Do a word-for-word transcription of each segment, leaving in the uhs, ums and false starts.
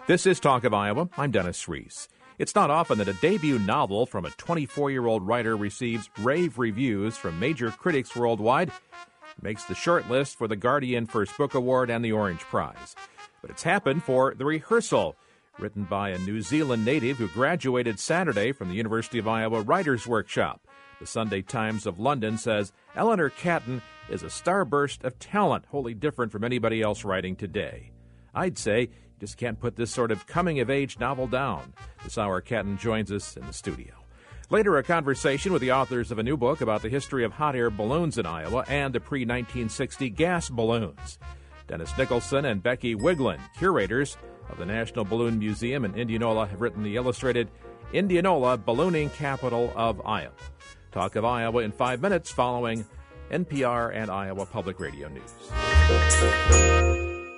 This is Talk of Iowa. I'm Dennis Reese. It's not often that a debut novel from a twenty-four-year-old writer receives rave reviews from major critics worldwide. It makes the short list for the Guardian First Book Award and the Orange Prize. But it's happened for The Rehearsal, written by a New Zealand native who graduated Saturday from the University of Iowa Writers' Workshop. The Sunday Times of London says Eleanor Catton is a starburst of talent, wholly different from anybody else writing today. I'd say you just can't put this sort of coming-of-age novel down. This hour, Catton joins us in the studio. Later, a conversation with the authors of a new book about the history of hot air balloons in Iowa and the pre nineteen sixty gas balloons. Dennis Nicholson and Becky Wiglin, curators of the National Balloon Museum in Indianola, have written the illustrated Indianola Ballooning Capital of Iowa. Talk of Iowa in five minutes following N P R and Iowa Public Radio News.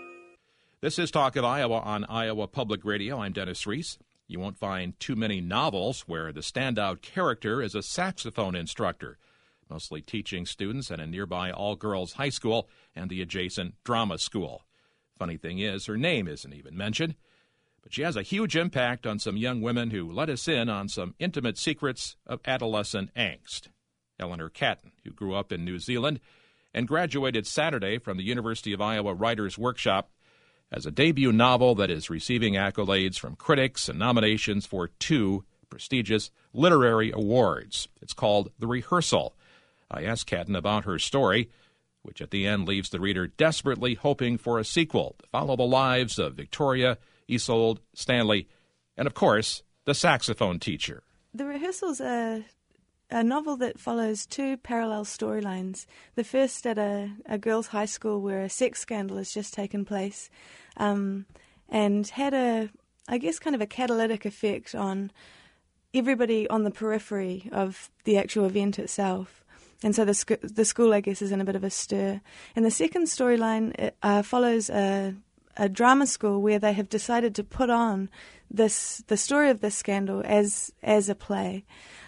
This is Talk of Iowa on Iowa Public Radio. I'm Dennis Reese. You won't find too many novels where the standout character is a saxophone instructor, mostly teaching students at a nearby all-girls high school and the adjacent drama school. Funny thing is, her name isn't even mentioned, but she has a huge impact on some young women who let us in on some intimate secrets of adolescent angst. Eleanor Catton, who grew up in New Zealand and graduated Saturday from the University of Iowa Writers' Workshop, as a debut novel that is receiving accolades from critics and nominations for two prestigious literary awards. It's called The Rehearsal. I asked Catton about her story, which at the end leaves the reader desperately hoping for a sequel to follow the lives of Victoria, Isolde, Stanley, and, of course, the saxophone teacher. The Rehearsal's a, a novel that follows two parallel storylines. The first at a, a girls' high school where a sex scandal has just taken place, um, and had a, I guess, kind of a catalytic effect on everybody on the periphery of the actual event itself. And so the, sc- the school, I guess, is in a bit of a stir. And the second storyline uh, follows a, a drama school where they have decided to put on this the story of this scandal as as a play.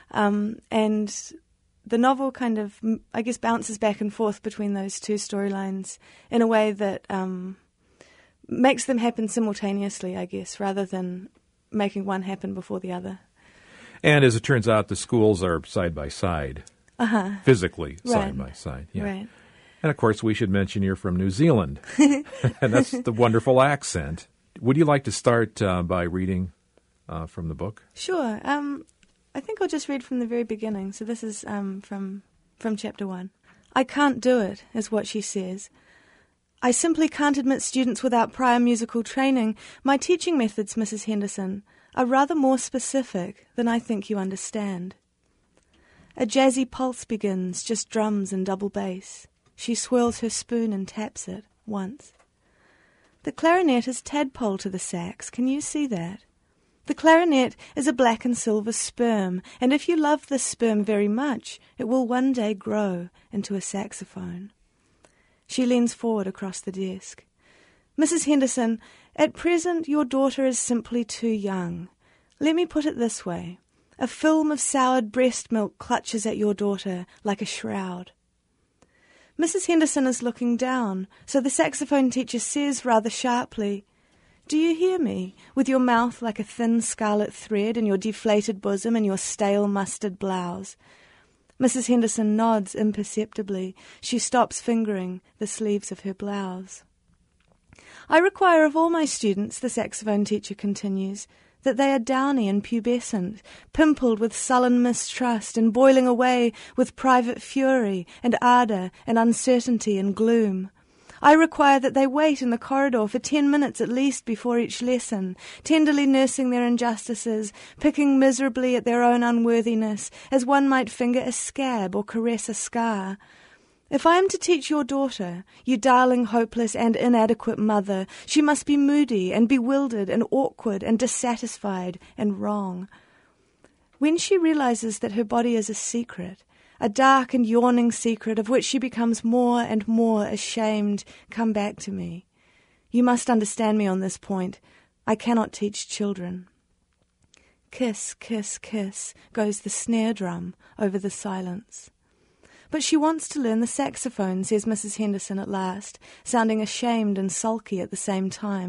Um, and the novel kind of, I guess, bounces back and forth between those two storylines in a way that um, makes them happen simultaneously, I guess, rather than making one happen before the other. And as it turns out, the schools are side by side, uh-huh. physically right. side by side. Yeah. Right. And, of course, we should mention you're from New Zealand, and that's the wonderful accent. Would you like to start uh, by reading uh, from the book? Sure. Um, I think I'll just read from the very beginning. So this is um, from from chapter one. I can't do it, is what she says. I simply can't admit students without prior musical training. My teaching methods, Missus Henderson, are rather more specific than I think you understand. A jazzy pulse begins, just drums and double bass. She swirls her spoon and taps it, once. The clarinet is tadpole to the sax, can you see that? The clarinet is a black and silver sperm, and if you love this sperm very much, it will one day grow into a saxophone. She leans forward across the desk. Missus Henderson, at present your daughter is simply too young. Let me put it this way. A film of soured breast milk clutches at your daughter like a shroud. Missus Henderson is looking down, so the saxophone teacher says rather sharply, Do you hear me, with your mouth like a thin scarlet thread and your deflated bosom and your stale mustard blouse? Missus Henderson nods imperceptibly. She stops fingering the sleeves of her blouse. I require of all my students, the saxophone teacher continues, that they are downy and pubescent, pimpled with sullen mistrust and boiling away with private fury and ardour and uncertainty and gloom. I require that they wait in the corridor for ten minutes at least before each lesson, tenderly nursing their injustices, picking miserably at their own unworthiness, as one might finger a scab or caress a scar. If I am to teach your daughter, you darling, hopeless and inadequate mother, she must be moody and bewildered and awkward and dissatisfied and wrong. When she realizes that her body is a secret, a dark and yawning secret of which she becomes more and more ashamed, come back to me. You must understand me on this point. I cannot teach children. Kiss, kiss, kiss, goes the snare drum over the silence. But she wants to learn the saxophone, says Missus Henderson at last, sounding ashamed and sulky at the same time.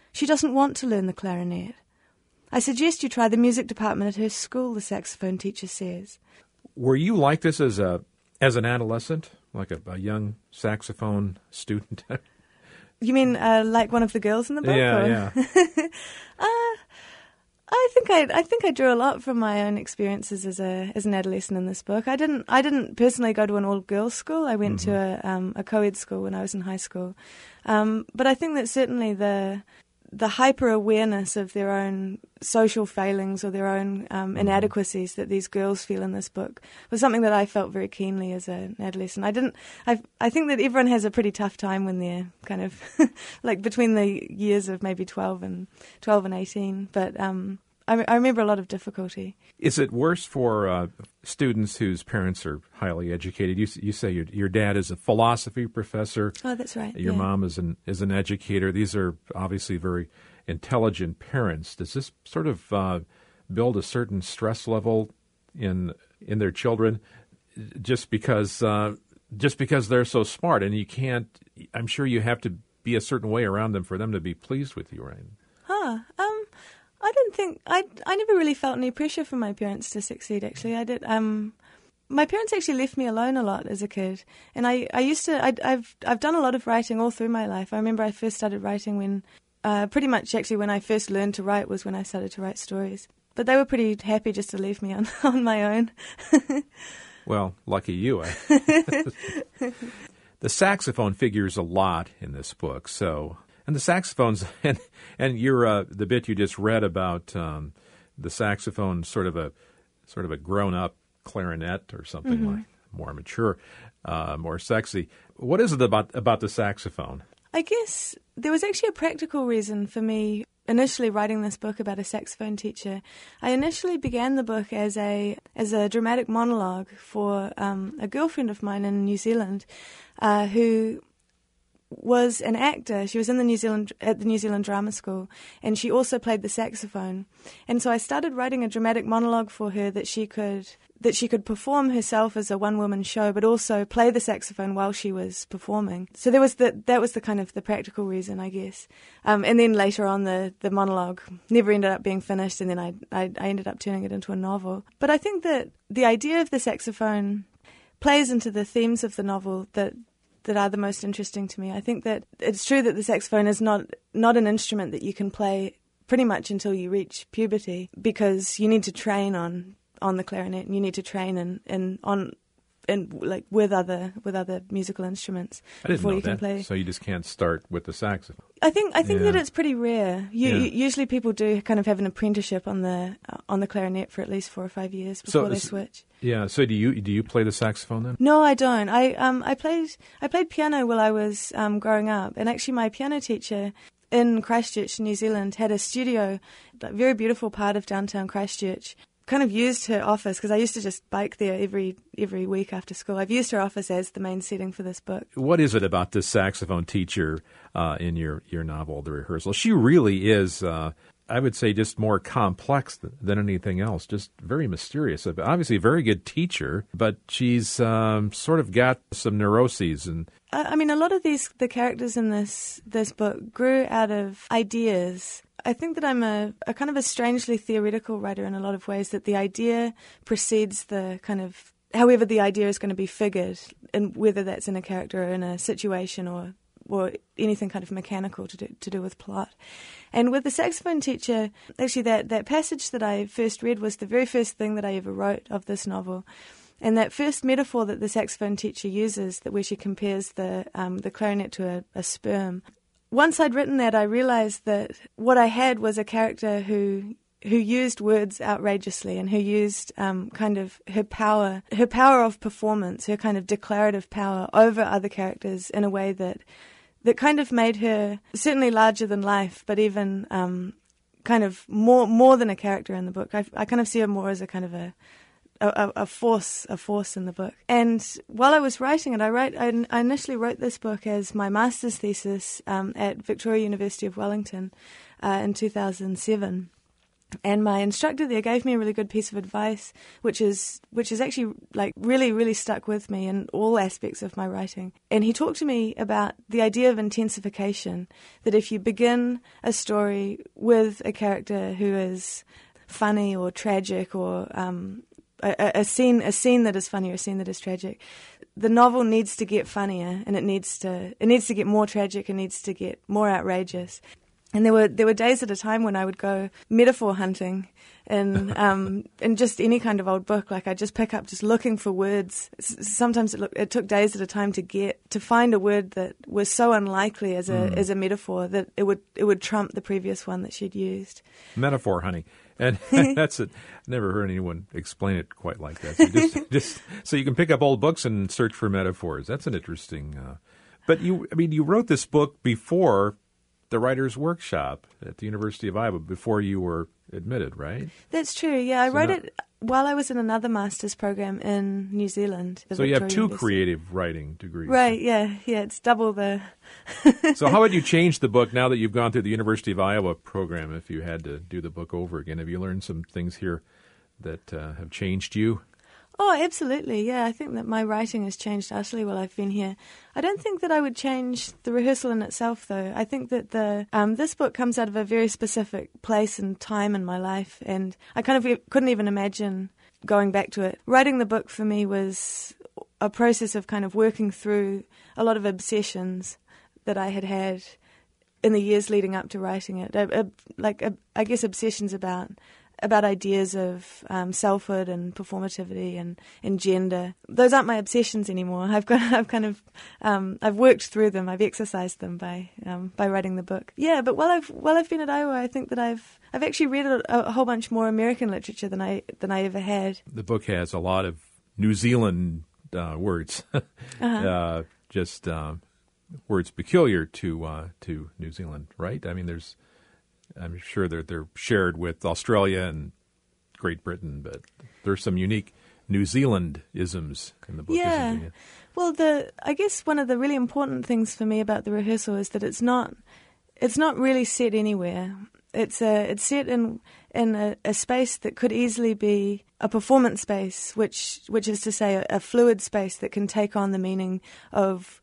She doesn't want to learn the clarinet. I suggest you try the music department at her school, the saxophone teacher says. Were you like this as a as an adolescent, like a, a young saxophone student? You mean uh, like one of the girls in the book? Yeah, or? yeah. uh, I think I I think I drew a lot from my own experiences as a as an adolescent in this book. I didn't I didn't personally go to an all girls school. I went mm-hmm. to a um, a co-ed school when I was in high school, um, but I think that certainly the the hyper awareness of their own social failings or their own um, inadequacies that these girls feel in this book was something that I felt very keenly as an adolescent. I didn't. I I think that everyone has a pretty tough time when they're kind of like between the years of maybe twelve and twelve and eighteen. But um, I, I remember a lot of difficulty. Is it worse for uh, students whose parents are highly educated? You you say your your dad is a philosophy professor. Oh, that's right. Your yeah. mom is an is an educator. These are obviously very intelligent parents. Does this sort of uh, build a certain stress level in in their children, just because uh, just because they're so smart? And you can't. I'm sure you have to be a certain way around them for them to be pleased with you, right? Huh. Um. I don't think I. I never really felt any pressure from my parents to succeed. Actually, I did. Um, my parents actually left me alone a lot as a kid, and I, I used to. I, I've I've done a lot of writing all through my life. I remember I first started writing when, uh, pretty much actually when I first learned to write was when I started to write stories. But they were pretty happy just to leave me on on my own. Well, lucky you. The saxophone figures a lot in this book, so. And the saxophones, and and your uh, the bit you just read about um, the saxophone, sort of a sort of a grown-up clarinet or something mm-hmm. like more mature, uh, more sexy. What is it about about the saxophone? I guess there was actually a practical reason for me initially writing this book about a saxophone teacher. I initially began the book as a as a dramatic monologue for um, a girlfriend of mine in New Zealand, uh, who. was an actor. She was in the New Zealand at the New Zealand Drama School, and she also played the saxophone. And so I started writing a dramatic monologue for her that she could that she could perform herself as a one-woman show, but also play the saxophone while she was performing. So there was the that was the kind of the practical reason, I guess. Um, and then later on, the the monologue never ended up being finished, and then I, I I ended up turning it into a novel. But I think that the idea of the saxophone plays into the themes of the novel that. that are the most interesting to me. I think that it's true that the saxophone is not not an instrument that you can play pretty much until you reach puberty, because you need to train on, on the clarinet, and you need to train in, in on in like with other with other musical instruments I didn't before know you can that. play. So you just can't start with the saxophone. I think I think yeah. that it's pretty rare. You, yeah. you, usually people do kind of have an apprenticeship on the uh, on the clarinet for at least four or five years before so, they switch. Yeah. So do you do you play the saxophone then? No, I don't. I um I played I played piano while I was um growing up, and actually my piano teacher in Christchurch, New Zealand, had a studio, a very beautiful part of downtown Christchurch. Kind of used her office, because I used to just bike there every every week after school. I've used her office as the main setting for this book. What is it about this saxophone teacher uh, in your, your novel, The Rehearsal? She really is, uh, I would say, just more complex th- than anything else, just very mysterious. Obviously a very good teacher, but she's um, sort of got some neuroses. And I, I mean, a lot of these the characters in this this book grew out of ideas. I think that I'm a, a kind of a strangely theoretical writer in a lot of ways, that the idea precedes the kind of, however the idea is going to be figured, and whether that's in a character or in a situation or or anything kind of mechanical to do, to do with plot. And with the saxophone teacher, actually that, that passage that I first read was the very first thing that I ever wrote of this novel. And that first metaphor that the saxophone teacher uses, that where she compares the um, the clarinet to a, a sperm. Once I'd written that, I realized that what I had was a character who who used words outrageously, and who used um, kind of her power, her power of performance, her kind of declarative power over other characters in a way that that kind of made her certainly larger than life, but even um, kind of more more than a character in the book. I, I kind of see her more as a kind of a A, a force, a force in the book. And while I was writing it, I wrote. I, I initially wrote this book as my master's thesis um, at Victoria University of Wellington uh, in two thousand seven. And my instructor there gave me a really good piece of advice, which is which is actually like really, really stuck with me in all aspects of my writing. And he talked to me about the idea of intensification, that if you begin a story with a character who is funny or tragic, or um, a, a scene a scene that is funny or a scene that is tragic, the novel needs to get funnier, and it needs to it needs to get more tragic, it needs to get more outrageous. And there were there were days at a time when I would go metaphor hunting in um, in just any kind of old book. Like I'd just pick up, just looking for words. S- sometimes it, look, it took days at a time to get to find a word that was so unlikely as a mm. as a metaphor that it would it would trump the previous one that she'd used. Metaphor hunting, and that's it. Never heard anyone explain it quite like that. So just, just so you can pick up old books and search for metaphors. That's an interesting. Uh, but you, I mean, you wrote this book before the Writers' Workshop at the University of Iowa, before you were admitted, right? That's true, yeah. I so wrote now, it while I was in another master's program in New Zealand. So you have two University. creative writing degrees. Right, yeah. Yeah, it's double the... So how would you change the book now that you've gone through the University of Iowa program, if you had to do the book over again? Have you learned some things here that uh, have changed you? Oh, absolutely, yeah. I think that my writing has changed utterly while I've been here. I don't think that I would change the rehearsal in itself, though. I think that the um, this book comes out of a very specific place and time in my life, and I kind of couldn't even imagine going back to it. Writing the book for me was a process of kind of working through a lot of obsessions that I had had in the years leading up to writing it. A, a, like, a, I guess, obsessions about... about ideas of um, selfhood and performativity and, and gender. Those aren't my obsessions anymore. I've got, I've kind of, um, I've worked through them. I've exercised them by, um, by writing the book. Yeah, but while I've, while I've been at Iowa, I think that I've, I've actually read a, a whole bunch more American literature than I, than I ever had. The book has a lot of New Zealand uh, words, uh-huh. uh, just uh, words peculiar to uh, to New Zealand, right? I mean, there's. I'm sure they're, they're shared with Australia and Great Britain, but there's some unique New Zealand-isms in the book, yeah. isn't there? Well, the I guess one of the really important things for me about the rehearsal is that it's not it's not really set anywhere. It's a it's set in in a, a space that could easily be a performance space, which which is to say a, a fluid space that can take on the meaning of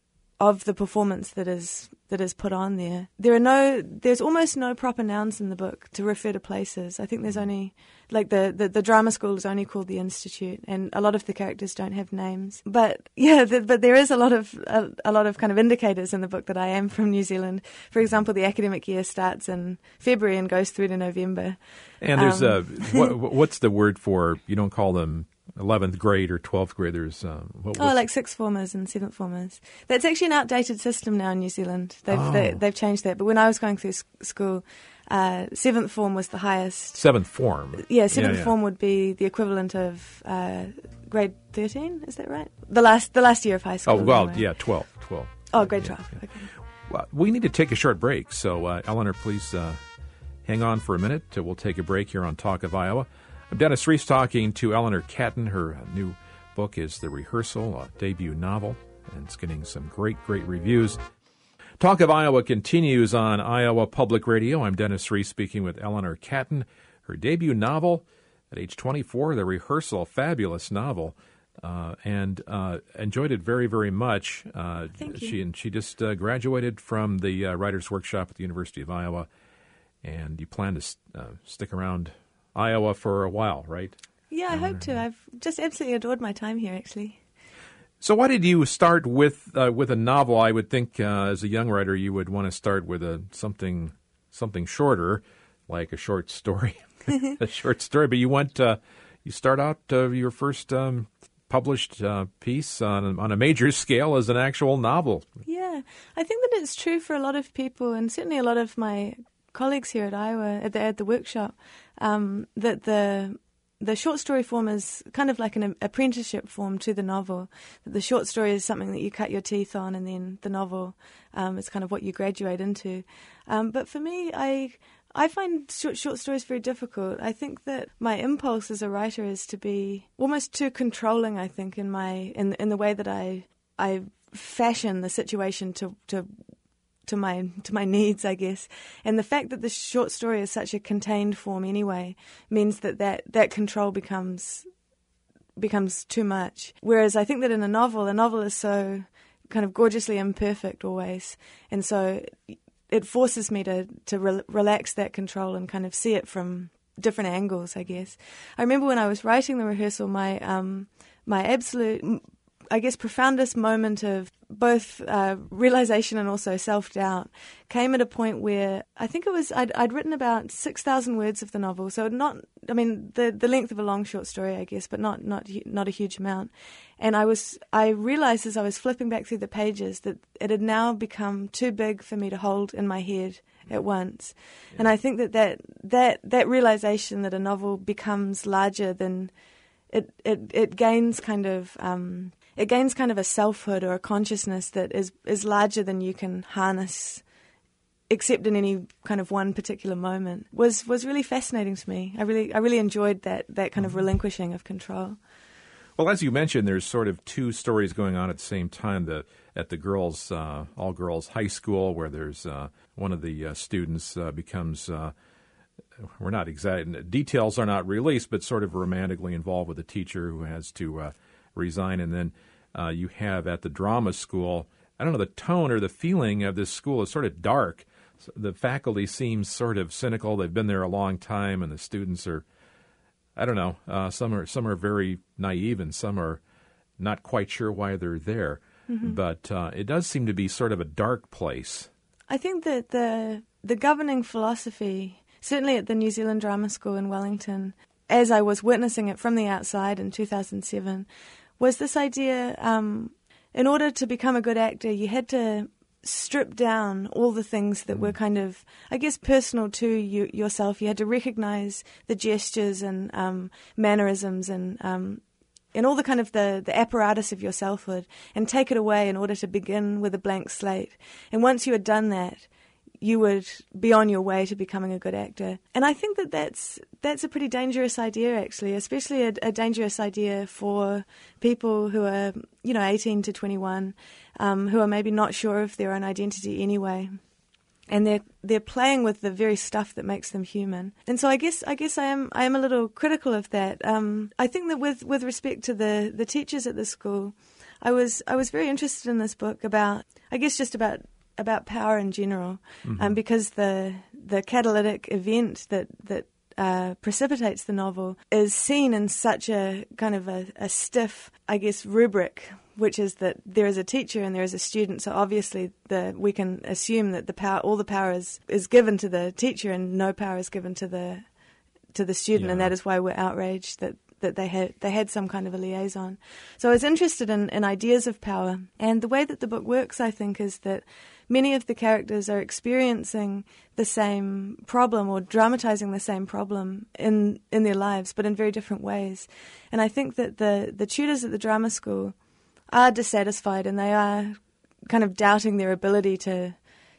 of the performance that is that is put on there. There are no, there's almost no proper nouns in the book to refer to places. I think there's only, like the, the, the drama school is only called the Institute, and a lot of the characters don't have names. But yeah, the, but there is a lot of a, a lot of kind of indicators in the book that I am from New Zealand. For example, the academic year starts in February and goes through to November. And there's um, a what, what's the word for, you don't call them eleventh grade or twelfth graders. Uh, what, oh, like sixth formers and seventh formers. That's actually an outdated system now in New Zealand. They've oh. they, they've changed that. But when I was going through school, uh, seventh form was the highest. Seventh form. Yeah, seventh yeah, yeah. form would be the equivalent of uh, grade thirteen. Is that right? The last the last year of high school. Oh well, anyway. yeah, twelve, twelve. Oh, grade yeah, twelve. Yeah. Okay. Well, we need to take a short break. So, uh, Eleanor, please uh, hang on for a minute. Uh, we'll take a break here on Talk of Iowa. I'm Dennis Reese talking to Eleanor Catton. Her new book is The Rehearsal, a debut novel, and it's getting some great, great reviews. Talk of Iowa continues on Iowa Public Radio. I'm Dennis Reese speaking with Eleanor Catton. Her debut novel at age twenty-four, The Rehearsal, a fabulous novel, uh, and uh, enjoyed it very, very much. Uh, Thank you. She, and she just uh, graduated from the uh, Writers' Workshop at the University of Iowa, and you plan to uh, stick around Iowa for a while, right? Yeah, I hope to. I've just absolutely adored my time here, actually. So why did you start with uh, with a novel? I would think uh, as a young writer you would want to start with a something something shorter, like a short story, a short story. But you went uh, you start out uh, your first um, published uh, piece on on a major scale as an actual novel. Yeah, I think that it's true for a lot of people, and certainly a lot of my colleagues here at Iowa at the at the workshop, um, that the the short story form is kind of like an apprenticeship form to the novel. That the short story is something that you cut your teeth on, and then the novel um, is kind of what you graduate into. Um, but for me, I I find short, short stories very difficult. I think that my impulse as a writer is to be almost too controlling. I think in my in in the way that I I fashion the situation to to. to my to my needs, I guess. And the fact that the short story is such a contained form anyway means that that, that control becomes becomes too much. Whereas I think that in a novel, a novel is so kind of gorgeously imperfect always, and so it forces me to to re- relax that control and kind of see it from different angles, I guess. I remember when I was writing the rehearsal, my um my absolute, I guess, profoundest moment of both uh, realization and also self-doubt came at a point where I think it was, I'd, I'd written about six thousand words of the novel, so not, I mean, the, the length of a long short story, I guess, but not, not, not a huge amount. And I was, I realized as I was flipping back through the pages that it had now become too big for me to hold in my head at once. Yeah. And I think that that, that that realization that a novel becomes larger than, it, it, it gains kind of, um, it gains kind of a selfhood or a consciousness that is, is larger than you can harness, except in any kind of one particular moment, was, was really fascinating to me. I really I really enjoyed that, that kind of relinquishing of control. Well, as you mentioned, there's sort of two stories going on at the same time. The at the girls, uh, all-girls high school, where there's uh, one of the uh, students uh, becomes, uh, we're not exact, details are not released, but sort of romantically involved with a teacher who has to uh, resign. And then uh, you have at the drama school, I don't know, the tone or the feeling of this school is sort of dark. So the faculty seems sort of cynical. They've been there a long time, and the students are, I don't know, uh, some are some are very naive, and some are not quite sure why they're there. Mm-hmm. But uh, it does seem to be sort of a dark place. I think that the the governing philosophy, certainly at the New Zealand Drama School in Wellington, as I was witnessing it from the outside in two thousand seven, was this idea, um, in order to become a good actor, you had to strip down all the things that were kind of, I guess, personal to you yourself. You had to recognize the gestures and um, mannerisms and um, and all the kind of the, the apparatus of your selfhood and take it away in order to begin with a blank slate. And once you had done that, you would be on your way to becoming a good actor. And I think that that's, that's a pretty dangerous idea, actually, especially a, a dangerous idea for people who are, you know, eighteen to twenty-one, um, who are maybe not sure of their own identity anyway. And they're they're playing with the very stuff that makes them human. And so I guess I guess I am I am a little critical of that. Um, I think that with, with respect to the, the teachers at the school, I was I was very interested in this book about, I guess, just about about power in general, mm-hmm. um, because the the catalytic event that that uh, precipitates the novel is seen in such a kind of a, a stiff, I guess, rubric, which is that there is a teacher and there is a student. So obviously, the we can assume that the power, all the power is, is given to the teacher, and no power is given to the to the student, yeah. And that is why we're outraged that. that they had they had some kind of a liaison. So I was interested in, in ideas of power. And the way that the book works, I think, is that many of the characters are experiencing the same problem or dramatizing the same problem in, in their lives, but in very different ways. And I think that the, the tutors at the drama school are dissatisfied, and they are kind of doubting their ability to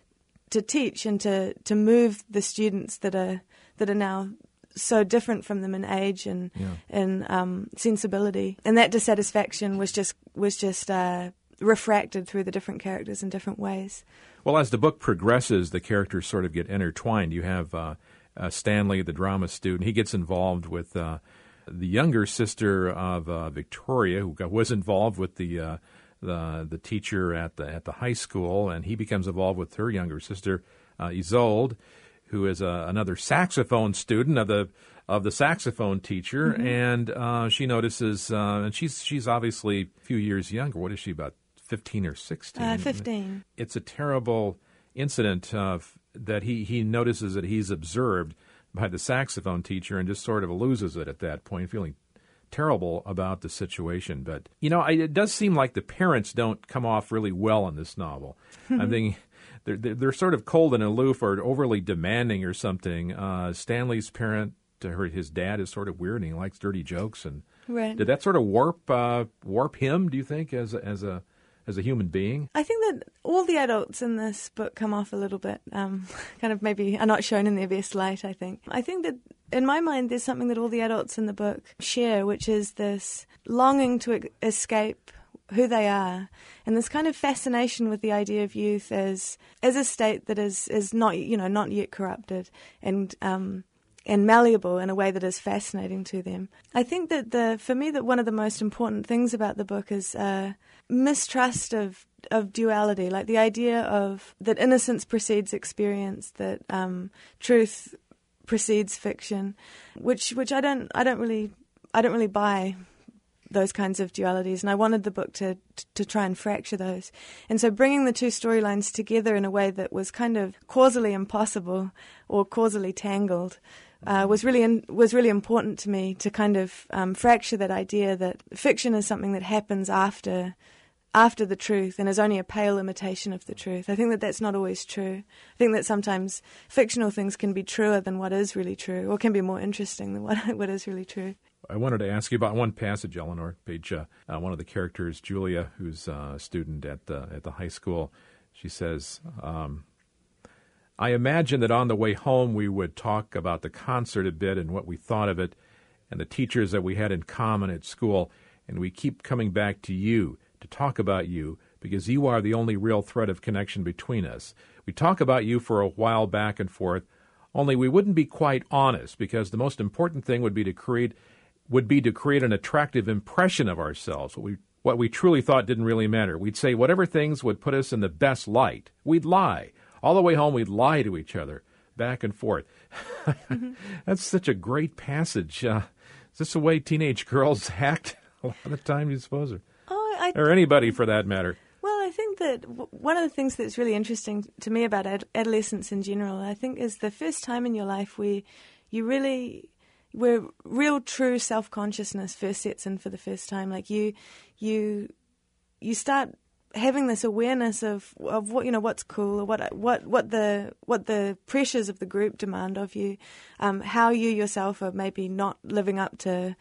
to teach and to, to move the students that are that are now so different from them in age and yeah. and um, sensibility, and that dissatisfaction was just was just uh, refracted through the different characters in different ways. Well, as the book progresses, the characters sort of get intertwined. You have uh, uh, Stanley, the drama student. He gets involved with uh, the younger sister of uh, Victoria, who was involved with the uh, the the teacher at the at the high school, and he becomes involved with her younger sister, uh, Isolde, who is uh, another saxophone student of the of the saxophone teacher, mm-hmm. and uh, she notices, uh, and she's she's obviously a few years younger. What is she, about fifteen or sixteen? Uh, fifteen. It's a terrible incident uh, that he, he notices that he's observed by the saxophone teacher and just sort of loses it at that point, feeling terrible about the situation. But, you know, I, it does seem like the parents don't come off really well in this novel. I'm thinking... They're, they're sort of cold and aloof or overly demanding or something. Uh, Stanley's parent, her, his dad, is sort of weird, and he likes dirty jokes. And right. Did that sort of warp uh, warp him, do you think, as a, as a as a human being? I think that all the adults in this book come off a little bit, um, kind of maybe are not shown in their best light, I think. I think that in my mind there's something that all the adults in the book share, which is this longing to escape who they are, and this kind of fascination with the idea of youth as as a state that is is not you know not yet corrupted and um, and malleable in a way that is fascinating to them. I think that the for me that one of the most important things about the book is uh, mistrust of of duality, like the idea of that innocence precedes experience, that um, truth precedes fiction, which which I don't I don't really I don't really buy those kinds of dualities, and I wanted the book to to try and fracture those. And so bringing the two storylines together in a way that was kind of causally impossible or causally tangled uh, was really in, was really important to me, to kind of um, fracture that idea that fiction is something that happens after after the truth and is only a pale imitation of the truth. I think that that's not always true. I think that sometimes fictional things can be truer than what is really true, or can be more interesting than what what is really true. I wanted to ask you about one passage, Eleanor, page uh, uh, one of the characters, Julia, who's uh, a student at the, at the high school. She says, um, I imagine that on the way home we would talk about the concert a bit and what we thought of it and the teachers that we had in common at school, and we keep coming back to you to talk about you because you are the only real thread of connection between us. We talk about you for a while back and forth, only we wouldn't be quite honest because the most important thing would be to create would be to create an attractive impression of ourselves, what we what we truly thought didn't really matter. We'd say whatever things would put us in the best light. We'd lie. All the way home, we'd lie to each other, back and forth. Mm-hmm. That's such a great passage. Uh, is this the way teenage girls act a lot of the time, you suppose? Or, oh, I, or anybody, for that matter. Well, I think that w- one of the things that's really interesting to me about ad- adolescence in general, I think, is the first time in your life where you really... where real, true self-consciousness first sets in for the first time. Like you, you, you start having this awareness of, of what you know, what's cool, or what what what the what the pressures of the group demand of you, um, how you yourself are maybe not living up to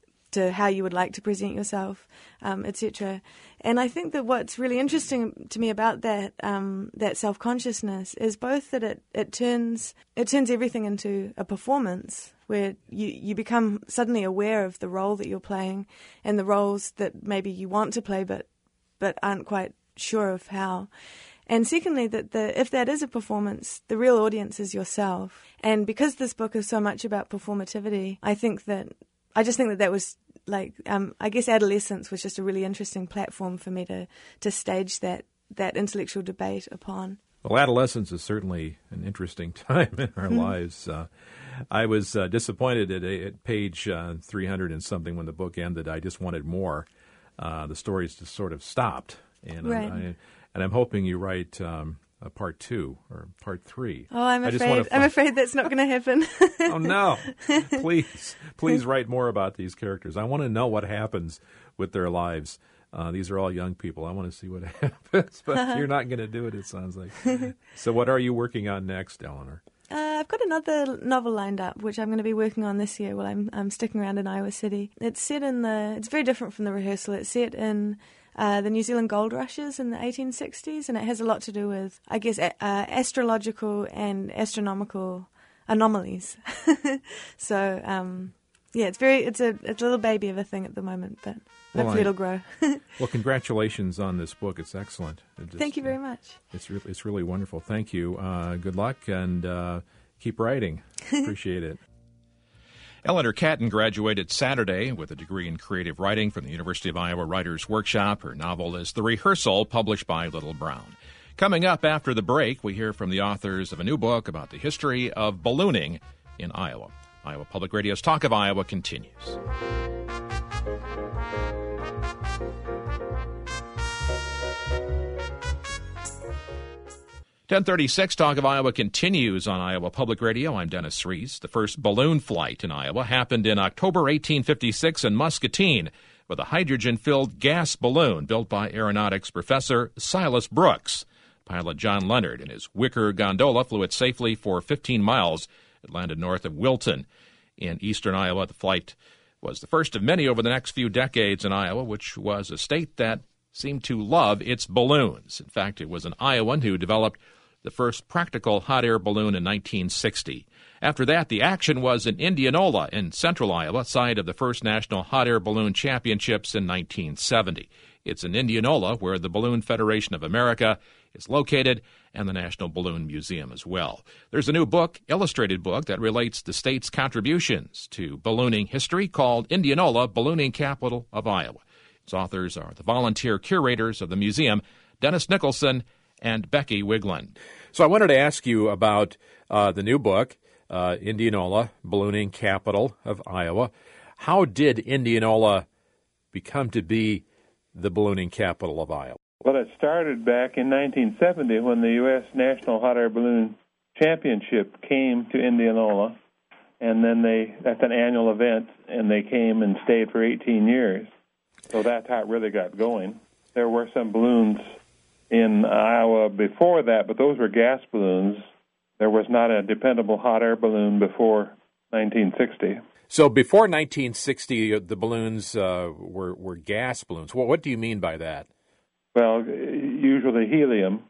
to how you would like to present yourself, um, et cetera. And I think that what's really interesting to me about that um, that self-consciousness is both that it, it turns it turns everything into a performance, where you, you become suddenly aware of the role that you're playing and the roles that maybe you want to play but but aren't quite sure of how. And secondly, that the if that is a performance, the real audience is yourself. And because this book is so much about performativity, I think that I just think that that was like um, I guess adolescence was just a really interesting platform for me to to stage that that intellectual debate upon. Well, adolescence is certainly an interesting time in our mm. lives. Uh, I was uh, disappointed at, at page uh, three hundred and something when the book ended. I just wanted more. Uh, the stories just sort of stopped, and right. I, and I'm hoping you write um, a part two or part three. Oh, I'm I afraid. I'm afraid that's not going to happen. Oh no! Please, please write more about these characters. I want to know what happens with their lives. Uh, these are all young people. I want to see what happens, but you're not going to do it, it sounds like. So what are you working on next, Eleanor? Uh, I've got another novel lined up, which I'm going to be working on this year while I'm, I'm sticking around in Iowa City. It's set in the... It's very different from The Rehearsal. It's set in uh, the New Zealand gold rushes in the eighteen sixties, and it has a lot to do with, I guess, a, uh, astrological and astronomical anomalies. So... Um, Yeah, it's very it's a it's a little baby of a thing at the moment, but hopefully well, I, it'll grow. Well, congratulations on this book. It's excellent. It just, Thank you very much. It's re- it's really wonderful. Thank you. Uh, good luck, and uh, keep writing. Appreciate it. Eleanor Catton graduated Saturday with a degree in creative writing from the University of Iowa Writers Workshop. Her novel is The Rehearsal, published by Little Brown. Coming up after the break, we hear from the authors of a new book about the history of ballooning in Iowa. Iowa Public Radio's Talk of Iowa continues. ten thirty-six Talk of Iowa continues on Iowa Public Radio. I'm Dennis Reese. The first balloon flight in Iowa happened in October eighteen fifty-six in Muscatine with a hydrogen-filled gas balloon built by aeronautics professor Silas Brooks. Pilot John Leonard and his wicker gondola flew it safely for fifteen miles. It landed north of Wilton in eastern Iowa. The flight was the first of many over the next few decades in Iowa, which was a state that seemed to love its balloons. In fact, it was an Iowan who developed the first practical hot air balloon in nineteen sixty. After that, the action was in Indianola in central Iowa, site of the first national hot air balloon championships in nineteen seventy. It's in Indianola, where the Balloon Federation of America is located, and the National Balloon Museum as well. There's a new book, illustrated book, that relates the state's contributions to ballooning history called Indianola, Ballooning Capital of Iowa. Its authors are the volunteer curators of the museum, Dennis Nicholson and Becky Wigland. So I wanted to ask you about uh, the new book, uh, Indianola, Ballooning Capital of Iowa. How did Indianola become to be the ballooning capital of Iowa? Well, it started back in nineteen seventy when the U S National Hot Air Balloon Championship came to Indianola, and then they that's an annual event, and they came and stayed for eighteen years. So that's how it really got going. There were some balloons in Iowa before that, but those were gas balloons. There was not a dependable hot air balloon before nineteen sixty. So before nineteen sixty, the balloons uh, were, were gas balloons. Well, what do you mean by that? Well, usually helium,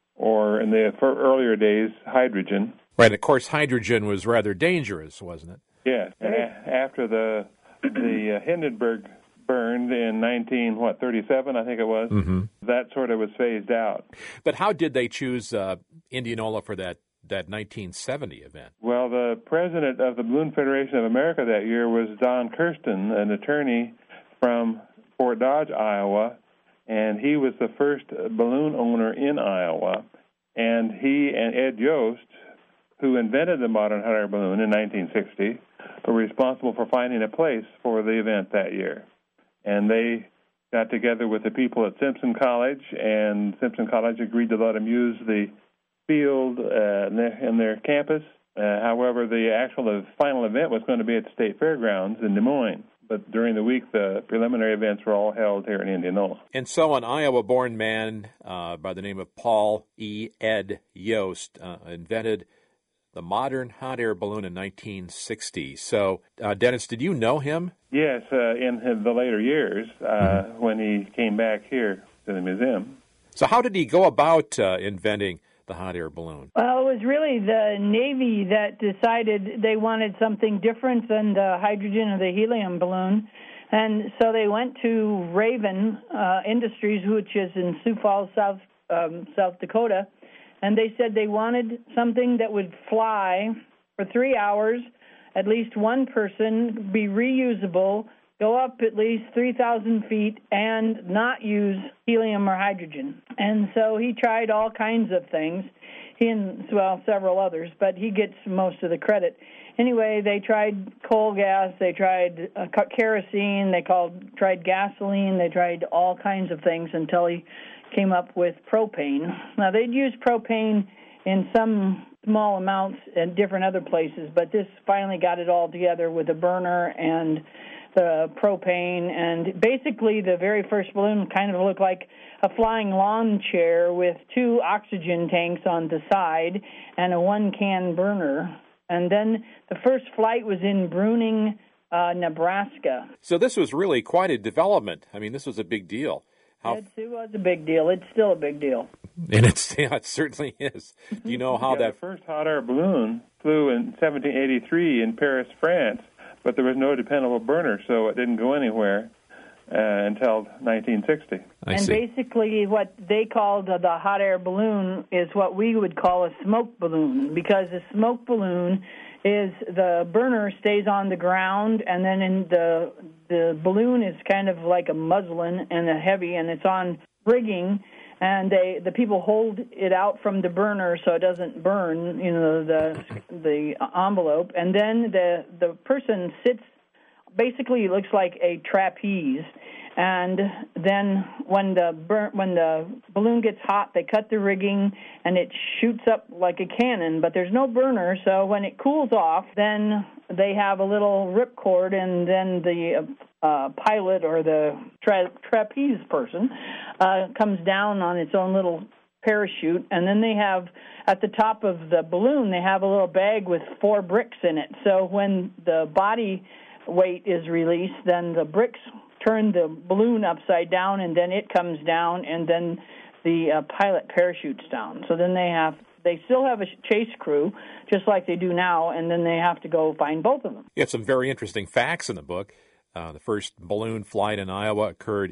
or in the earlier days, hydrogen. Right. Of course, hydrogen was rather dangerous, wasn't it? Yes. And a- after the the uh, Hindenburg burned in nineteen what thirty-seven, I think it was. Mm-hmm. That sort of was phased out. But how did they choose uh, Indianola for that that nineteen seventy event? Well, the president of the Balloon Federation of America that year was Don Kirsten, an attorney from Fort Dodge, Iowa, and he was the first balloon owner in Iowa. And he and Ed Yost, who invented the modern hot air balloon in nineteen sixty, were responsible for finding a place for the event that year. And they got together with the people at Simpson College, and Simpson College agreed to let them use the field uh, in, their, in their campus. Uh, however, the actual uh, final event was going to be at the State Fairgrounds in Des Moines. But during the week, the preliminary events were all held here in Indianola. And so an Iowa-born man uh, by the name of Paul E. Ed Yost uh, invented the modern hot air balloon in nineteen sixty. So, uh, Dennis, did you know him? Yes, uh, in his, the later years uh, mm-hmm. when he came back here to the museum. So how did he go about uh, inventing the hot air balloon? Well, it was really the Navy that decided they wanted something different than the hydrogen or the helium balloon. And so they went to Raven uh, Industries, which is in Sioux Falls, South, um, South Dakota, and they said they wanted something that would fly for three hours, at least one person, be reusable, go up at least three thousand feet, and not use helium or hydrogen. And so he tried all kinds of things, he and, well, several others, but he gets most of the credit. Anyway, they tried coal gas, they tried uh, kerosene, they called, tried gasoline, they tried all kinds of things until he came up with propane. Now, they'd use propane in some small amounts in different other places, but this finally got it all together with a burner and the propane, and basically the very first balloon kind of looked like a flying lawn chair with two oxygen tanks on the side and a one-can burner. And then the first flight was in Bruning, uh, Nebraska. So this was really quite a development. I mean, this was a big deal. How... It, it was a big deal. It's still a big deal. And it's, yeah, it certainly is. Do you know how yeah, that... The first hot air balloon flew in seventeen eighty-three in Paris, France, but there was no dependable burner, so it didn't go anywhere uh, until nineteen sixty. I and see. Basically what they called uh, the hot air balloon is what we would call a smoke balloon, because a smoke balloon is the burner stays on the ground, and then in the the balloon is kind of like a muslin and a heavy, and it's on rigging, and they the people hold it out from the burner so it doesn't burn, you know, the the envelope, and then the the person sits. Basically, it looks like a trapeze. And then when the bur- when the balloon gets hot, they cut the rigging, and it shoots up like a cannon. But there's no burner, so when it cools off, then they have a little ripcord, and then the uh, pilot or the tra- trapeze person uh, comes down on its own little parachute, and then they have, at the top of the balloon, they have a little bag with four bricks in it. So when the body weight is released, then the bricks turn the balloon upside down, and then it comes down, and then the uh, pilot parachutes down. So then they have, they still have a chase crew, just like they do now, and then they have to go find both of them. You have some very interesting facts in the book. Uh, the first balloon flight in Iowa occurred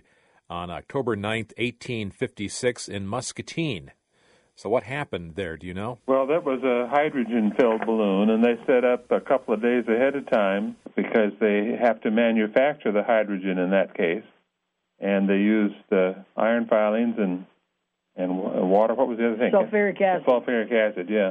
on October ninth, eighteen fifty-six in Muscatine. So what happened there, do you know? Well, that was a hydrogen-filled balloon, and they set up a couple of days ahead of time because they have to manufacture the hydrogen in that case. And they used uh, iron filings and and water. What was the other thing? Sulfuric acid. Sulfuric acid, yeah.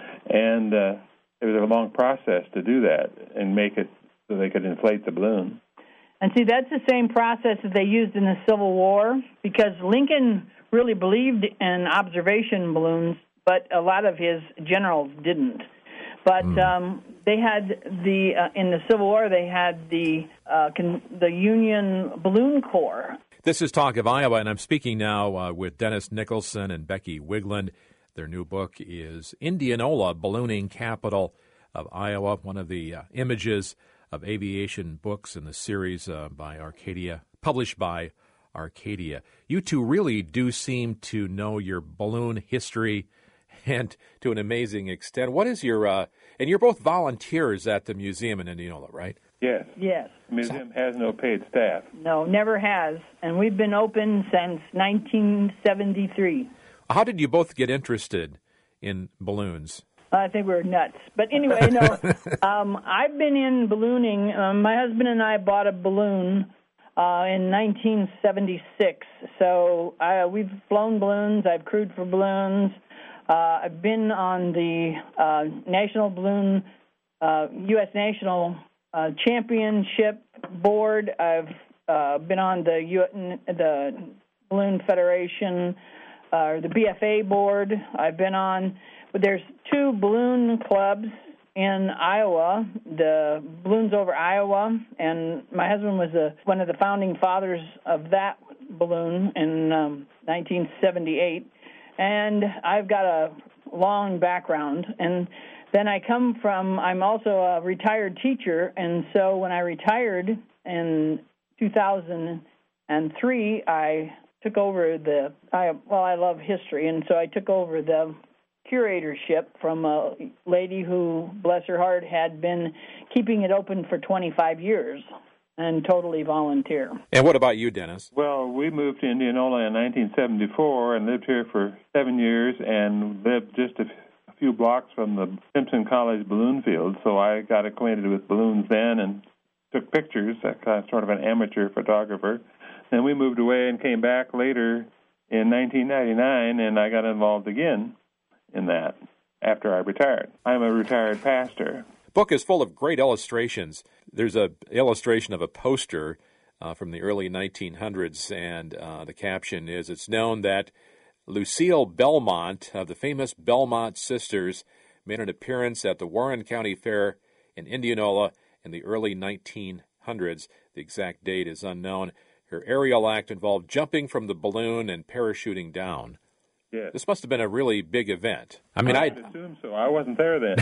And uh, it was a long process to do that and make it so they could inflate the balloon. And see, that's the same process that they used in the Civil War, because Lincoln really believed in observation balloons, but a lot of his generals didn't. But mm. um, they had the uh, in the Civil War they had the uh, con- the Union Balloon Corps. This is Talk of Iowa, and I'm speaking now uh, with Dennis Nicholson and Becky Wigland. Their new book is Indianola, Ballooning Capital of Iowa, one of the uh, images of aviation books in the series uh, by Arcadia, published by Arcadia. You two really do seem to know your balloon history, and to an amazing extent. What is your, uh, and you're both volunteers at the museum in Indianola, right? Yes. Yes. The museum has no paid staff. No, never has. And we've been open since nineteen seventy-three. How did you both get interested in balloons? I think we're nuts. But anyway, no, um, I've been in ballooning. Um, my husband and I bought a balloon uh, in nineteen seventy-six. So uh, we've flown balloons. I've crewed for balloons. Uh, I've been on the uh, National Balloon, uh, U S National uh, Championship Board. I've uh, been on the U- the Balloon Federation, uh, the B F A board. I've been on, but there's two balloon clubs in Iowa, the Balloons Over Iowa, and my husband was a, one of the founding fathers of that balloon in um, nineteen seventy-eight. And I've got a long background. And then I come from, I'm also a retired teacher, and so when I retired in two thousand three, I took over the, I, well, I love history, and so I took over the curatorship from a lady who, bless her heart, had been keeping it open for twenty-five years. And totally volunteer. And what about you, Dennis? Well, we moved to Indianola in nineteen seventy-four and lived here for seven years and lived just a, f- a few blocks from the Simpson College balloon field. So I got acquainted with balloons then and took pictures. I was sort of an amateur photographer. Then we moved away and came back later in nineteen ninety-nine, and I got involved again in that after I retired. I'm a retired pastor. The book is full of great illustrations. There's a illustration of a poster uh, from the early nineteen hundreds, and uh, the caption is, "It's known that Lucille Belmont of the famous Belmont Sisters made an appearance at the Warren County Fair in Indianola in the early nineteen hundreds. The exact date is unknown. Her aerial act involved jumping from the balloon and parachuting down." Yes. This must have been a really big event. I mean, I I assume so. I wasn't there then.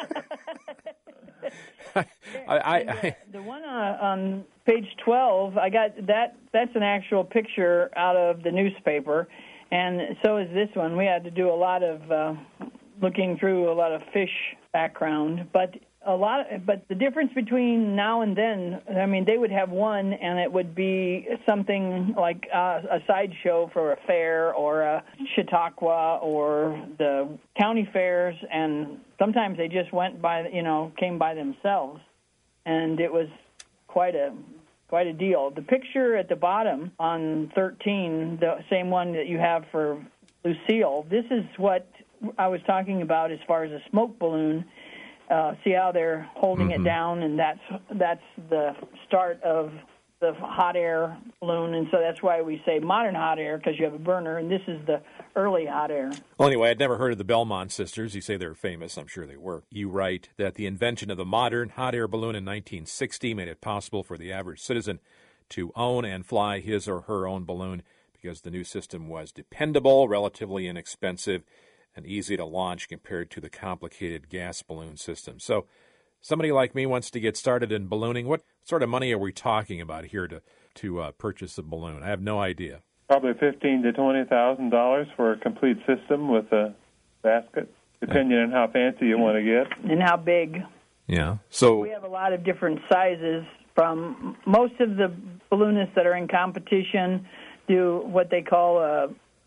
I, I, I, the one uh, on page twelve, I got that. That's an actual picture out of the newspaper, and so is this one. We had to do a lot of uh, looking through a lot of fish background, but a lot. Of, but the difference between now and then, I mean, they would have one, and it would be something like uh, a sideshow for a fair or a Chautauqua or the county fairs, and sometimes they just went by, you know, came by themselves, and it was quite a quite a deal. The picture at the bottom on thirteen, the same one that you have for Lucille, this is what I was talking about as far as a smoke balloon. Uh, see how they're holding mm-hmm. it down, and that's that's the start of the hot air balloon, and so that's why we say modern hot air, because you have a burner, and this is the early hot air. Well, anyway, I'd never heard of the Belmont Sisters. You say they're famous. I'm sure they were. You write that the invention of the modern hot air balloon in nineteen sixty made it possible for the average citizen to own and fly his or her own balloon because the new system was dependable, relatively inexpensive, and easy to launch compared to the complicated gas balloon system. So somebody like me wants to get started in ballooning. What sort of money are we talking about here to, to uh, purchase a balloon? I have no idea. Probably fifteen to twenty thousand dollars for a complete system with a basket, depending on how fancy you want to get. And how big. Yeah. So we have a lot of different sizes, from most of the balloonists that are in competition do what they call a,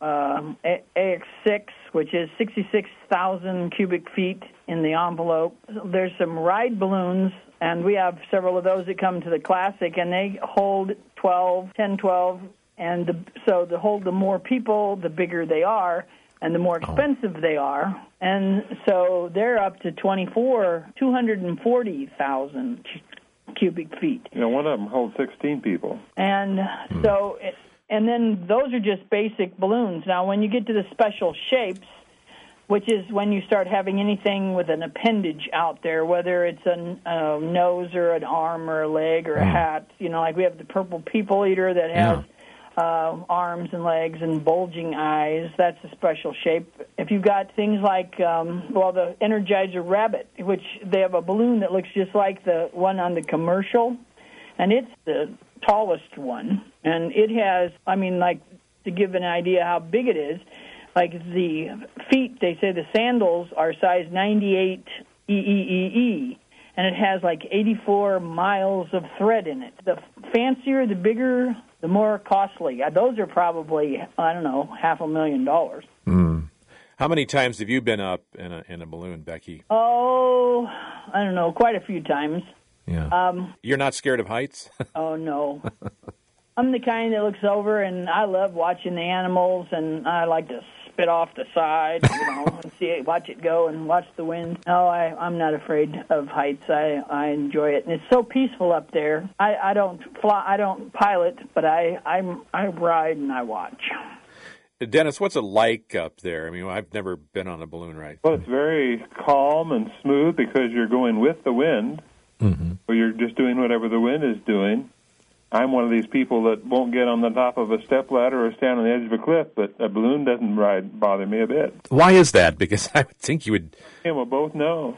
a A X six, which is sixty-six thousand cubic feet in the envelope. There's some ride balloons, and we have several of those that come to the Classic, and they hold twelve, ten, twelve, and the, so to hold the more people, the bigger they are, and the more expensive oh. they are. And so they're up to twenty-four, two hundred forty thousand cubic feet. You know, one of them holds sixteen people. And mm. so, it, and then those are just basic balloons. Now, when you get to the special shapes, which is when you start having anything with an appendage out there, whether it's a, a nose or an arm or a leg or a hat. You know, like we have the purple people eater that has yeah. uh, arms and legs and bulging eyes. That's a special shape. If you've got things like, um, well, the Energizer Rabbit, which they have a balloon that looks just like the one on the commercial, and it's the tallest one. And it has, I mean, like, to give an idea how big it is, like the feet, they say the sandals are size ninety-eight E E E E, and it has like eighty-four miles of thread in it. The fancier, the bigger, the more costly. Those are probably, I don't know, half a million dollars. Mm. How many times have you been up in a in a balloon, Becky? Oh, I don't know, quite a few times. Yeah. Um, You're not scared of heights? Oh, no. I'm the kind that looks over, and I love watching the animals, and I like to spit off the side, you know, and see it, watch it go, and watch the wind. No, I, I'm not afraid of heights. I, I enjoy it, and it's so peaceful up there. I, I don't fly, I don't pilot, but I, I'm, I ride and I watch. Dennis, what's it like up there? I mean, I've never been on a balloon ride. Well, it's very calm and smooth because you're going with the wind, mm-hmm. or you're just doing whatever the wind is doing. I'm one of these people that won't get on the top of a stepladder or stand on the edge of a cliff, but a balloon doesn't ride bother me a bit. Why is that? Because I would think you would... Yeah, we'll both know.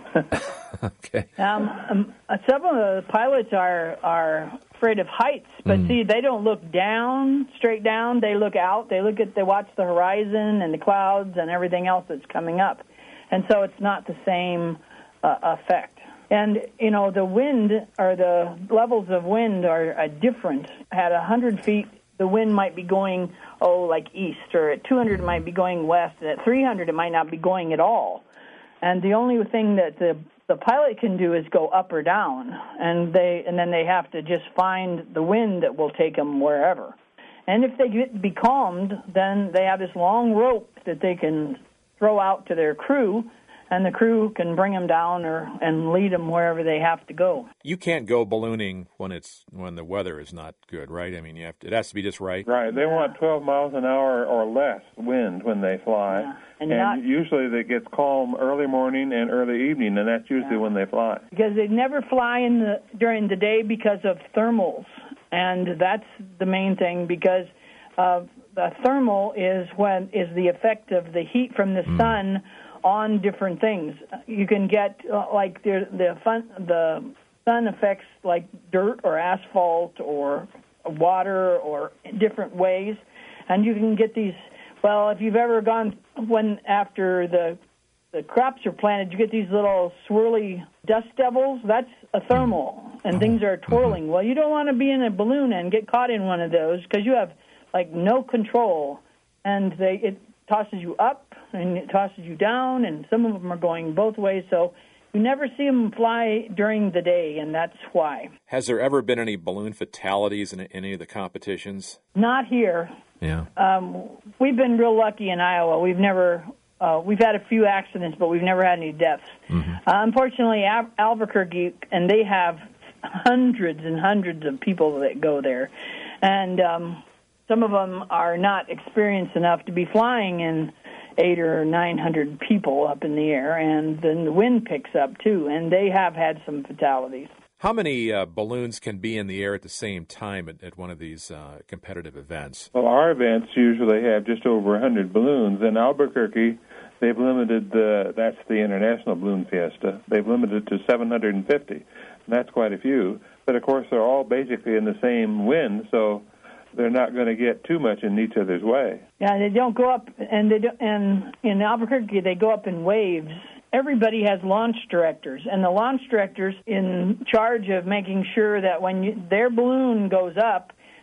Okay. Um, um, some of the pilots are are afraid of heights, but mm. see, they don't look down, straight down. They look out. They look at, they watch the horizon and the clouds and everything else that's coming up, and so it's not the same uh, effect. And, you know, the wind, or the levels of wind are, are different. At one hundred feet, the wind might be going, oh, like east, or at two hundred it might be going west, and at three hundred it might not be going at all. And the only thing that the, the pilot can do is go up or down, and they and then they have to just find the wind that will take them wherever. And if they get becalmed, then they have this long rope that they can throw out to their crew, and the crew can bring them down or and lead them wherever they have to go. You can't go ballooning when it's when the weather is not good, right? I mean, you have to, it has to be just right. Right. They want twelve miles an hour or less wind when they fly, yeah. and, and not, usually it gets calm early morning and early evening, and that's usually yeah. when they fly. Because they never fly in the during the day because of thermals, and that's the main thing. Because uh, the thermal is when is the effect of the heat from the mm. sun on different things. You can get uh, like the the fun, the sun affects like dirt or asphalt or water or different ways, and you can get these. Well, if you've ever gone when after the the crops are planted, you get these little swirly dust devils. That's a thermal, and things are twirling. Well, you don't want to be in a balloon and get caught in one of those because you have like no control, and they it tosses you up and it tosses you down, and some of them are going both ways, so you never see them fly during the day, and that's why. Has there ever been any balloon fatalities in any of the competitions? Not here. Yeah. Um, we've been real lucky in Iowa. We've never, uh, we've had a few accidents, but we've never had any deaths. Mm-hmm. Uh, unfortunately, Al- Albuquerque, and they have hundreds and hundreds of people that go there, and um, some of them are not experienced enough to be flying in eight or nine hundred people up in the air, and then the wind picks up too, and they have had some fatalities. How many uh, balloons can be in the air at the same time at, at one of these uh, competitive events? Well, our events usually have just over one hundred balloons. In Albuquerque, they've limited the, that's the International Balloon Fiesta, they've limited to seven hundred fifty, and that's quite a few. But, of course, they're all basically in the same wind, so they're not going to get too much in each other's way. Yeah, they don't go up, and they don't, and in Albuquerque they go up in waves. Everybody has launch directors, and the launch directors in charge of making sure that when you, their balloon goes up,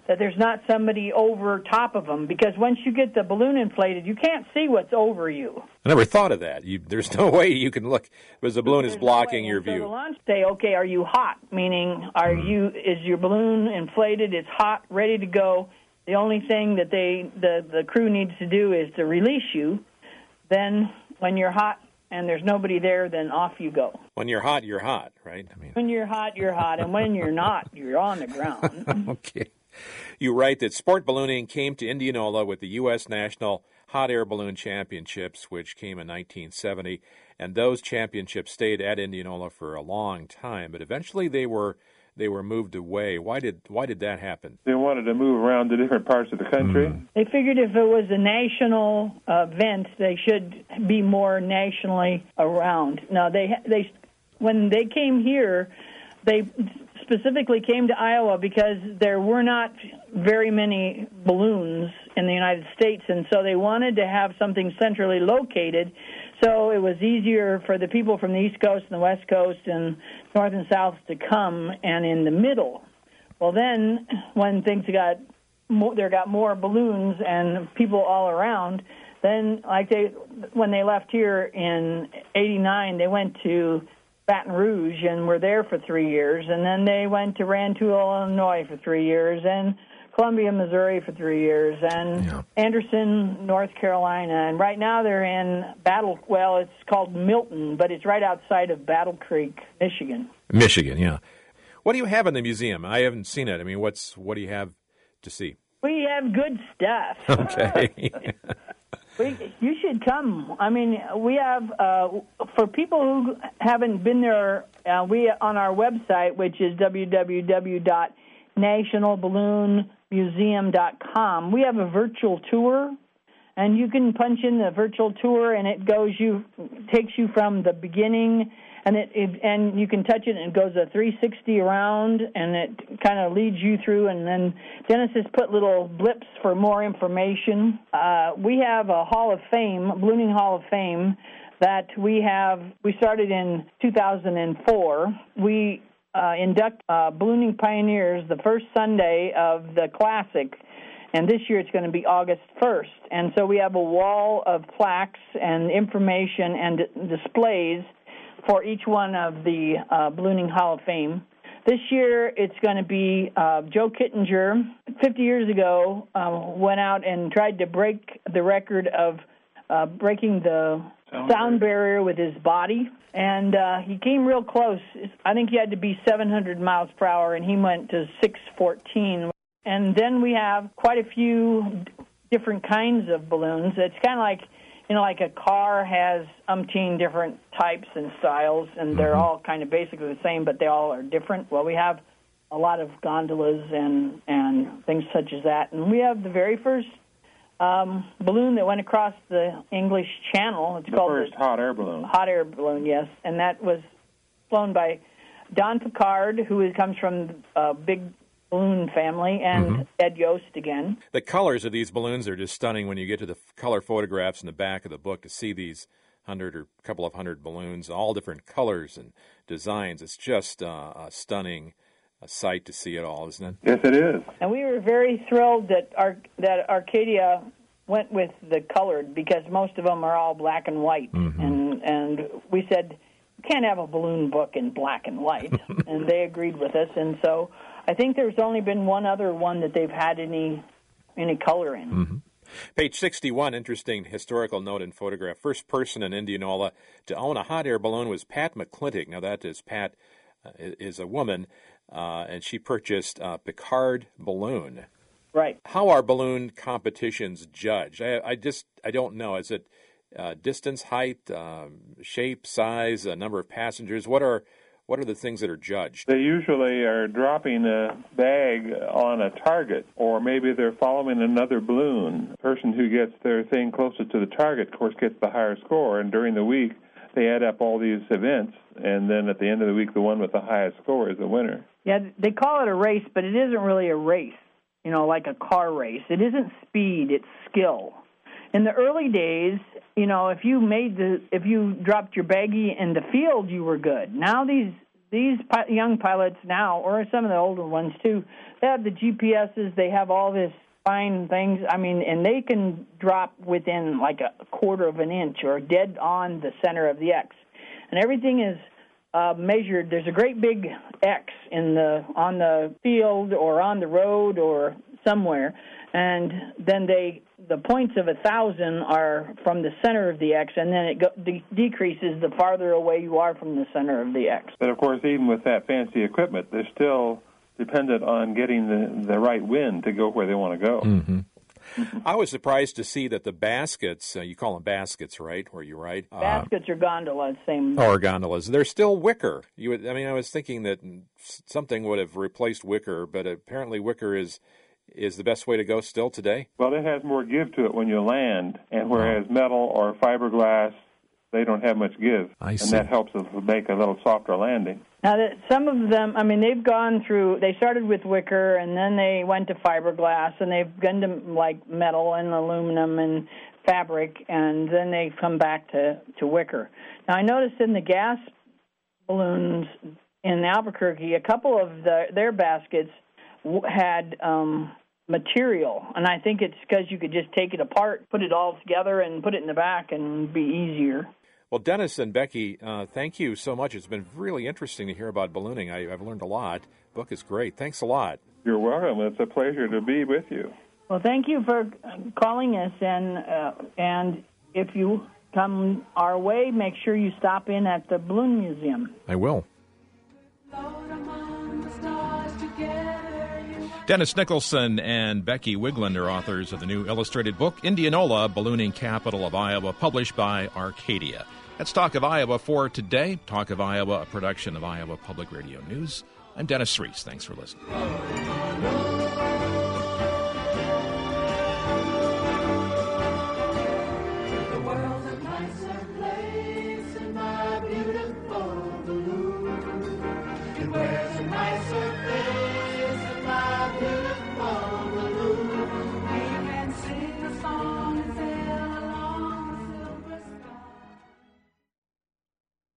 that there's not somebody over top of them, because once you get the balloon inflated, you can't see what's over you. I never thought of that. You, there's no way you can look because the balloon is There's blocking no way. your And so view. the launch say, okay, are you hot? Meaning, are Mm. you is your balloon inflated? It's hot, ready to go. The only thing that they the the crew needs to do is to release you. Then, when you're hot and there's nobody there, then off you go. When you're hot, you're hot, right? I mean, When you're hot, you're hot, and when you're not, you're on the ground. okay. You write that sport ballooning came to Indianola with the U S National Hot Air Balloon Championships, which came in nineteen seventy, and those championships stayed at Indianola for a long time, but eventually they were they were moved away. Why did why did that happen? They wanted to move around to different parts of the country. Mm. They figured if it was a national event, they should be more nationally around. Now, they they when they came here, they specifically came to Iowa because there were not very many balloons in the United States, and so they wanted to have something centrally located, so it was easier for the people from the East Coast and the West Coast and North and South to come, and in the middle. Well, then, when things got more, there got more balloons and people all around, then, like they, when they left here in eighty-nine, they went to Baton Rouge and were there for three years, and then they went to Rantoul, Illinois for three years, and Columbia, Missouri for three years, and Yeah. Anderson, North Carolina, and right now they're in Battle, well, it's called Milton, but it's right outside of Battle Creek, Michigan. Michigan, yeah. What do you have in the museum? I haven't seen it. I mean, what's what do you have to see? We have good stuff. Okay. We, you should come. I mean, we have, uh, for people who haven't been there, uh, we on our website, which is w w w dot national balloon museum dot com, we have a virtual tour, and you can punch in the virtual tour, and it goes you, takes you from the beginning, and it, it and you can touch it, and it goes a three sixty around, and it kind of leads you through, and then Dennis has put little blips for more information. Uh, we have a Hall of Fame, Ballooning Hall of Fame, that we have, we started in two thousand four. We uh, induct uh, ballooning pioneers the first Sunday of the Classic, and this year it's going to be August first. And so we have a wall of plaques and information and d- displays for each one of the uh, Ballooning Hall of Fame. This year it's going to be uh, Joe Kittinger, fifty years ago, uh, went out and tried to break the record of uh, breaking the sound, sound barrier with his body. And uh, he came real close. I think he had to be seven hundred miles per hour, and he went to six fourteen. And then we have quite a few different kinds of balloons. It's kind of like, you know, like a car has umpteen different types and styles, and they're all kind of basically the same, but they all are different. Well, we have a lot of gondolas and, and things such as that. And we have the very first um, balloon that went across the English Channel. It's The called first the hot air balloon. Hot air balloon, yes. And that was flown by Don Picard, who is, comes from a big balloon family, and mm-hmm. Ed Yost again. The colors of these balloons are just stunning when you get to the color photographs in the back of the book to see these hundred or couple of hundred balloons, all different colors and designs. It's just uh, a stunning a sight to see it all, isn't it? Yes, it is. And we were very thrilled that Ar- that Arcadia went with the colored, because most of them are all black and white. Mm-hmm. And and we said, you can't have a balloon book in black and white. And they agreed with us. And so I think there's only been one other one that they've had any any color in. Mm-hmm. Page sixty-one, interesting historical note and photograph. First person in Indianola to own a hot air balloon was Pat McClintock. Now, that is Pat uh, is a woman, uh, and she purchased a Picard balloon. Right. How are balloon competitions judged? I, I just I don't know. Is it uh, distance, height, um, shape, size, uh, number of passengers? What are What are the things that are judged? They usually are dropping a bag on a target, or maybe they're following another balloon. The person who gets their thing closest to the target, of course, gets the higher score, and during the week, they add up all these events, and then at the end of the week, the one with the highest score is the winner. Yeah, they call it a race, but it isn't really a race, you know, like a car race. It isn't speed, it's skill. In the early days, you know, if you made the, if you dropped your baggie in the field, you were good. Now these these pi- young pilots now, or some of the older ones too, they have the G P S's, they have all this fine things, I mean, and they can drop within like a quarter of an inch or dead on the center of the X. And everything is uh, measured. There's a great big X in the on the field or on the road or somewhere, and then they the points of a thousand are from the center of the X, and then it go, de- decreases the farther away you are from the center of the X. But, of course, even with that fancy equipment, they're still dependent on getting the, the right wind to go where they want to go. Mm-hmm. I was surprised to see that the baskets, uh, you call them baskets, right, where you write? Baskets uh, or gondolas, same. Or gondolas. They're still wicker. You would, I mean, I was thinking that something would have replaced wicker, but apparently wicker is is the best way to go still today? Well, it has more give to it when you land, and whereas metal or fiberglass, they don't have much give. I see. And that helps us make a little softer landing. Now, that some of them, I mean, they've gone through, they started with wicker, and then they went to fiberglass, and they've gone to, like, metal and aluminum and fabric, and then they've come back to, to wicker. Now, I noticed in the gas balloons in Albuquerque, a couple of the, their baskets had um, material, and I think it's because you could just take it apart, put it all together, and put it in the back, and be easier. Well, Dennis and Becky, uh, thank you so much. It's been really interesting to hear about ballooning. I, I've learned a lot. The book is great. Thanks a lot. You're welcome. It's a pleasure to be with you. Well, thank you for calling us, and uh, and if you come our way, make sure you stop in at the Balloon Museum. I will. Dennis Nicholson and Becky Wiglund are authors of the new illustrated book, Indianola, Ballooning Capital of Iowa, published by Arcadia. That's Talk of Iowa for today. Talk of Iowa, a production of Iowa Public Radio News. I'm Dennis Reese. Thanks for listening.